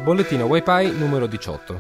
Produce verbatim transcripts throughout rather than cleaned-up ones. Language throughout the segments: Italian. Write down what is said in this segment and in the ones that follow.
Bollettino WiPi numero diciotto.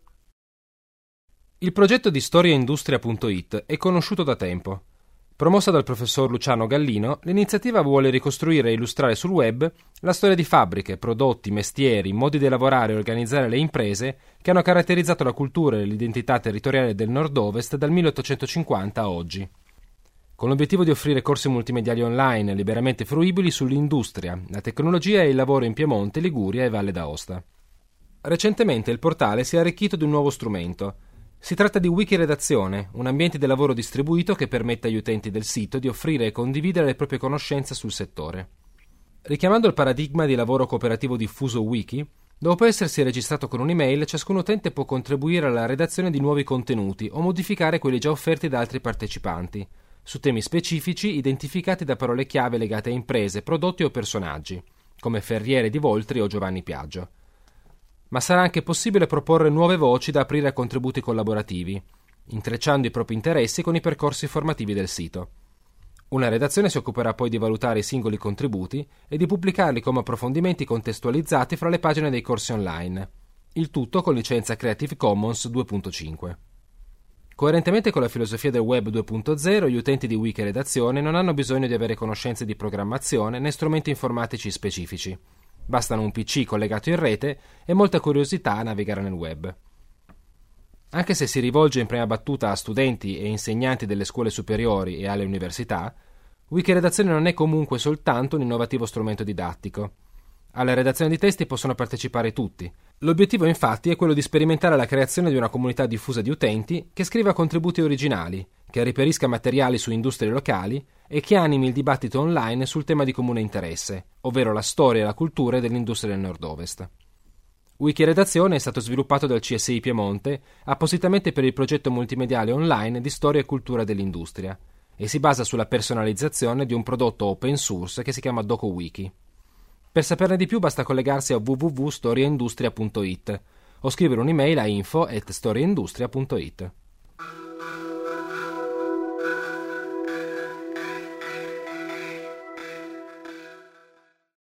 Il progetto di storiaindustria punto it è conosciuto da tempo. Promossa dal professor Luciano Gallino, l'iniziativa vuole ricostruire e illustrare sul web la storia di fabbriche, prodotti, mestieri, modi di lavorare e organizzare le imprese che hanno caratterizzato la cultura e l'identità territoriale del nord-ovest dal milleottocentocinquanta a oggi, con l'obiettivo di offrire corsi multimediali online liberamente fruibili sull'industria, la tecnologia e il lavoro in Piemonte, Liguria e Valle d'Aosta. Recentemente il portale si è arricchito di un nuovo strumento. Si tratta di Wikiredazione, un ambiente di lavoro distribuito che permette agli utenti del sito di offrire e condividere le proprie conoscenze sul settore. Richiamando il paradigma di lavoro cooperativo diffuso Wiki, dopo essersi registrato con un'email, ciascun utente può contribuire alla redazione di nuovi contenuti o modificare quelli già offerti da altri partecipanti, su temi specifici identificati da parole chiave legate a imprese, prodotti o personaggi, come Ferriere di Voltri o Giovanni Piaggio. Ma sarà anche possibile proporre nuove voci da aprire a contributi collaborativi, intrecciando i propri interessi con i percorsi formativi del sito. Una redazione si occuperà poi di valutare i singoli contributi e di pubblicarli come approfondimenti contestualizzati fra le pagine dei corsi online, il tutto con licenza Creative Commons due punto cinque. Coerentemente con la filosofia del Web due punto zero, gli utenti di Wikiredazione non hanno bisogno di avere conoscenze di programmazione né strumenti informatici specifici. Bastano un P C collegato in rete e molta curiosità a navigare nel web. Anche se si rivolge in prima battuta a studenti e insegnanti delle scuole superiori e alle università, Wikiredazione non è comunque soltanto un innovativo strumento didattico. Alla redazione di testi possono partecipare tutti. L'obiettivo infatti è quello di sperimentare la creazione di una comunità diffusa di utenti che scriva contributi originali, che riferisca materiali su industrie locali e che animi il dibattito online sul tema di comune interesse, ovvero la storia e la cultura dell'industria del nord-ovest. Wikiredazione è stato sviluppato dal C S I Piemonte appositamente per il progetto multimediale online di storia e cultura dell'industria e si basa sulla personalizzazione di un prodotto open source che si chiama DokuWiki. Per saperne di più basta collegarsi a w w w punto storiaindustria punto it o scrivere un'email a info at storiaindustria punto it.